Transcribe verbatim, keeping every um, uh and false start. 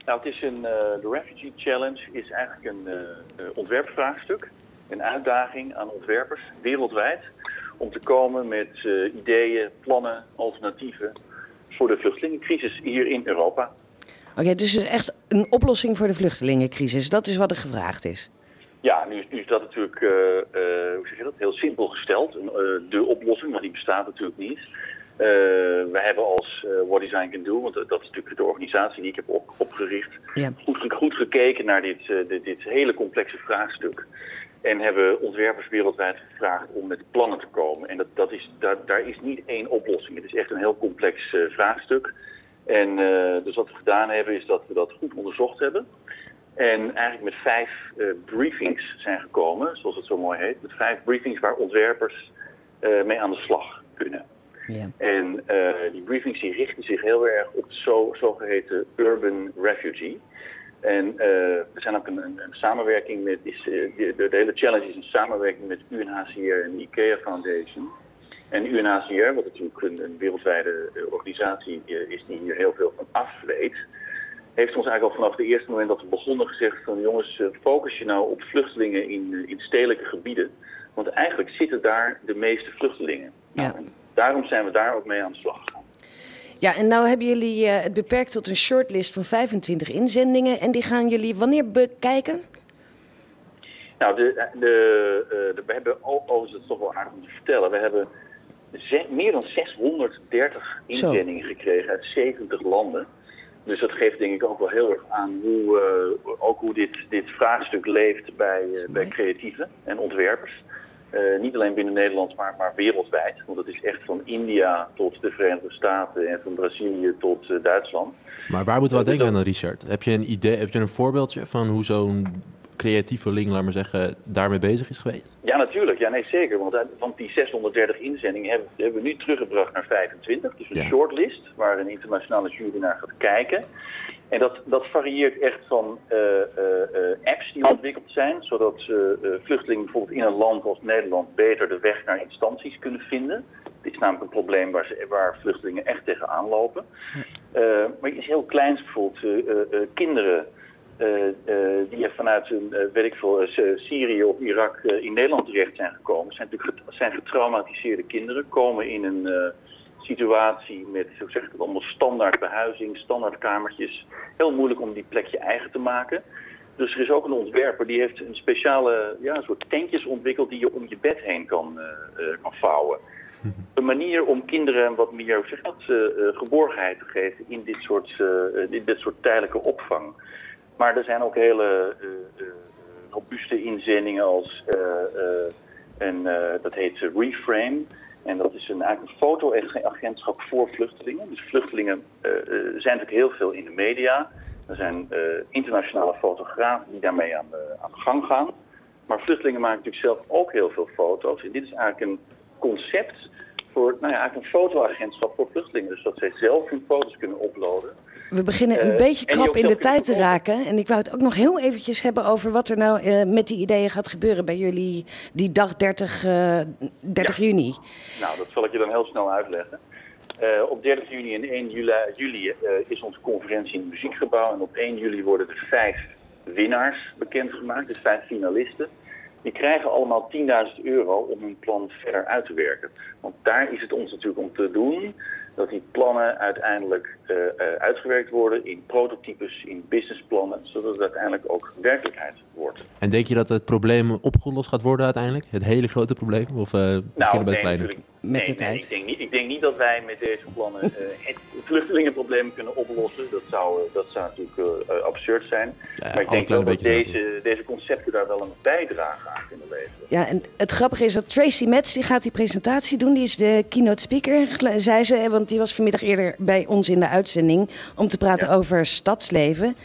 Nou, het is een, uh, de Refugee Challenge is eigenlijk een uh, ontwerpvraagstuk. Een uitdaging aan ontwerpers wereldwijd om te komen met uh, ideeën, plannen, alternatieven voor de vluchtelingencrisis hier in Europa. Oké, okay, dus het is echt een oplossing voor de vluchtelingencrisis. Dat is wat er gevraagd is. Ja, nu, nu is dat natuurlijk uh, uh, hoe zeg je dat? Heel simpel gesteld. Uh, de oplossing, maar die bestaat natuurlijk niet. Uh, we hebben als uh, What Design Can Do, want dat is natuurlijk de organisatie die ik heb op, opgericht, ja. goed, goed gekeken naar dit, uh, dit, dit hele complexe vraagstuk. En hebben ontwerpers wereldwijd gevraagd om met plannen te komen. En dat, dat is, daar, daar is niet één oplossing. Het is echt een heel complex uh, vraagstuk. En uh, dus wat we gedaan hebben is dat we dat goed onderzocht hebben. En eigenlijk met vijf uh, briefings zijn gekomen, zoals het zo mooi heet. Met vijf briefings waar ontwerpers uh, mee aan de slag kunnen. Ja. En uh, die briefings die richten zich heel erg op de zo, zogeheten urban refugee. En uh, er zijn ook een, een, een samenwerking met, is, uh, de, de, de hele challenge is een samenwerking met U N H C R en de IKEA Foundation. En U N H C R, wat natuurlijk een, een wereldwijde uh, organisatie uh, is die hier heel veel van af weet, heeft ons eigenlijk al vanaf het eerste moment dat we begonnen gezegd van jongens, uh, focus je nou op vluchtelingen in, uh, in stedelijke gebieden. Want eigenlijk zitten daar de meeste vluchtelingen. Ja. Nou, daarom zijn we daar ook mee aan de slag gegaan. Ja, en nou hebben jullie uh, het beperkt tot een shortlist van vijfentwintig inzendingen. En die gaan jullie wanneer bekijken? Nou, de, de, uh, de, we hebben overigens, dat is toch wel aardig om te vertellen, we hebben ze, meer dan zeshonderddertig inzendingen Zo. gekregen uit zeventig landen. Dus dat geeft denk ik ook wel heel erg aan hoe, uh, ook hoe dit, dit vraagstuk leeft bij, uh, bij creatieven en ontwerpers. Uh, niet alleen binnen Nederland, maar, maar wereldwijd. Want het is echt van India tot de Verenigde Staten en van Brazilië tot uh, Duitsland. Maar waar moeten we aan denken aan, Richard? Heb je een idee, heb je een voorbeeldje van hoe zo'n creatieveling, laat maar zeggen, daarmee bezig is geweest? Ja, natuurlijk. Ja, nee, zeker. Want van die zeshonderddertig inzendingen hebben, hebben we nu teruggebracht naar vijfentwintig. Dus een ja. shortlist waar een internationale jury naar gaat kijken. En dat, dat varieert echt van uh, uh, uh, apps die ontwikkeld zijn, zodat uh, uh, vluchtelingen bijvoorbeeld in een land als Nederland beter de weg naar instanties kunnen vinden. Dit is namelijk een probleem waar, ze, waar vluchtelingen echt tegenaan lopen. Uh, maar iets heel kleins, bijvoorbeeld uh, uh, uh, kinderen uh, uh, die vanuit een, uh, weet ik veel, uh, Syrië of Irak uh, in Nederland terecht zijn gekomen. Zijn natuurlijk get- zijn getraumatiseerde kinderen, komen in een uh, situatie met, hoe zeg ik het, allemaal standaard behuizing, standaard kamertjes. Heel moeilijk om die plekje eigen te maken. Dus er is ook een ontwerper die heeft een speciale, ja, een soort tentjes ontwikkeld die je om je bed heen kan, uh, uh, kan vouwen. Een manier om kinderen wat meer, hoe zeg je dat, uh, uh, geborgenheid te geven in dit soort, uh, in dit soort tijdelijke opvang. Maar er zijn ook hele uh, uh, robuuste inzendingen als, uh, uh, en, uh, dat heet Reframe. En dat is een, eigenlijk een fotoagentschap voor vluchtelingen. Dus vluchtelingen uh, zijn natuurlijk heel veel in de media. Er zijn uh, internationale fotografen die daarmee aan de, aan de gang gaan. Maar vluchtelingen maken natuurlijk zelf ook heel veel foto's. En dit is eigenlijk een concept voor, nou ja, eigenlijk een fotoagentschap voor vluchtelingen. Dus dat zij zelf hun foto's kunnen uploaden. We beginnen een uh, beetje krap in de tijd te raken. En ik wou het ook nog heel eventjes hebben over wat er nou uh, met die ideeën gaat gebeuren bij jullie die dag dertig, uh, dertig ja. juni. Nou, dat zal ik je dan heel snel uitleggen. Uh, op dertig juni en één juli, juli uh, is onze conferentie in het Muziekgebouw. En op één juli worden er vijf winnaars bekendgemaakt, dus vijf finalisten. Die krijgen allemaal tienduizend euro om hun plan verder uit te werken. Want daar is het ons natuurlijk om te doen dat die plannen uiteindelijk uh, uh, uitgewerkt worden in prototypes, in businessplannen, zodat het uiteindelijk ook werkelijkheid wordt. En denk je dat het probleem opgelost gaat worden uiteindelijk? Het hele grote probleem? Of uh, nou, bij nee, kleine? Met nee, de tijd. Nee, ik, denk niet, ik denk niet dat wij met deze plannen uh, het vluchtelingenprobleem kunnen oplossen. Dat zou, uh, dat zou natuurlijk uh, uh, absurd zijn. Ja, maar ik denk wel dat deze, deze, deze concepten daar wel een bijdrage aan kunnen leveren. Ja, en het grappige is dat Tracy Metz, die gaat die presentatie doen. Die is de keynote speaker, zei ze, want die was vanmiddag eerder bij ons in de uitzending om te praten ja. over stadsleven.